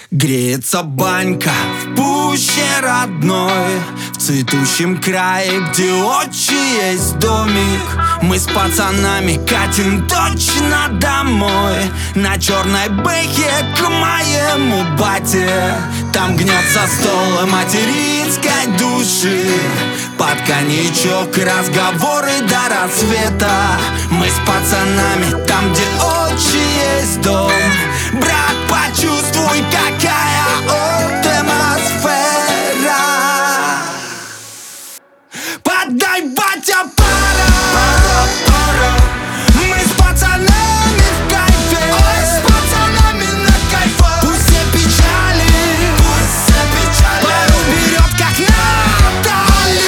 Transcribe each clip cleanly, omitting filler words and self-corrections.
Греется банька в пуще родной, в цветущем крае, где отчий есть домик. Мы с пацанами катим точно домой, на черной бэхе к моему бате. Там гнется стол материнской души, под коньячок разговоры до рассвета. Мы с пацанами там, где отчий есть дом. Брат, почувствуй, какая атмосфера. Подай, батя, пора. Мы с пацанами в кайфе. Ой, с пацанами на кайфу. Пусть все печали порой берет, как Натали.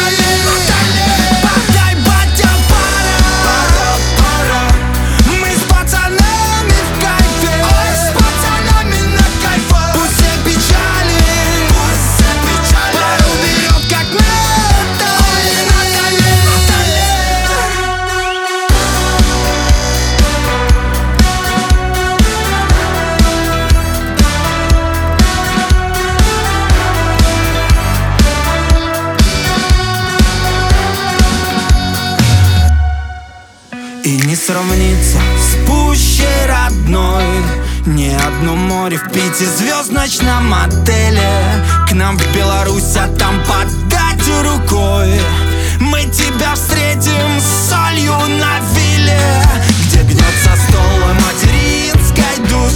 Подай, батя, пора. Мы с пацанами в кайфе. Ой, с пацанами на кайфу. Пусть все печали порой берет, как Натали. И не сравнится с пущей родной ни одно море в пятизвездочном отеле. К нам в Беларусь, а там подать рукой. Мы тебя встретим с солью на вилле, где гнется стол материнской души.